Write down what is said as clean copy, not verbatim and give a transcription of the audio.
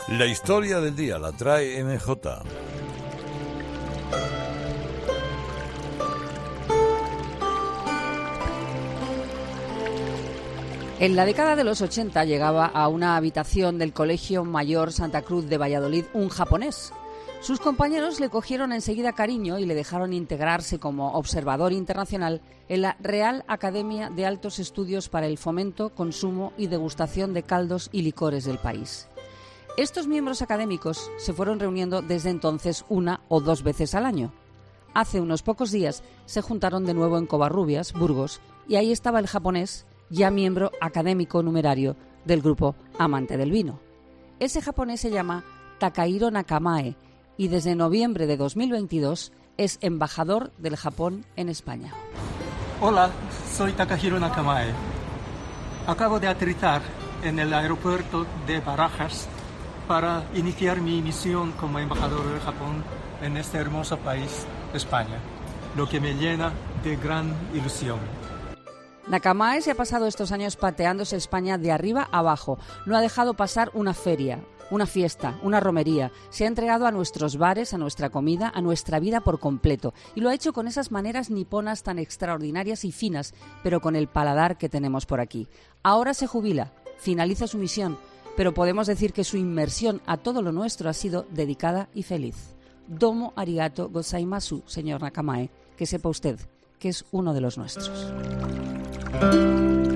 La historia del día la trae MJ. En la década de los 80 llegaba a una habitación del Colegio Mayor Santa Cruz de Valladolid un japonés. Sus compañeros le cogieron enseguida cariño y le dejaron integrarse como observador internacional en la Real Academia de Altos Estudios para el Fomento, Consumo y Degustación de Caldos y Licores del país. Estos miembros académicos se fueron reuniendo desde entonces 1 o 2 veces al año. Hace unos pocos días se juntaron de nuevo en Covarrubias, Burgos, y ahí estaba el japonés, ya miembro académico numerario del grupo Amante del Vino. Ese japonés se llama Takahiro Nakamae y desde noviembre de 2022 es embajador del Japón en España. Hola, soy Takahiro Nakamae. Acabo de aterrizar en el aeropuerto de Barajas para iniciar mi misión como embajador del Japón en este hermoso país, España, lo que me llena de gran ilusión. Nakamae se ha pasado estos años pateándose España de arriba a abajo. No ha dejado pasar una feria, una fiesta, una romería. Se ha entregado a nuestros bares, a nuestra comida, a nuestra vida por completo. Y lo ha hecho con esas maneras niponas tan extraordinarias y finas, pero con el paladar que tenemos por aquí. Ahora se jubila, finaliza su misión, pero podemos decir que su inmersión a todo lo nuestro ha sido dedicada y feliz. Domo arigato gozaimasu, señor Nakamae. Que sepa usted que es uno de los nuestros.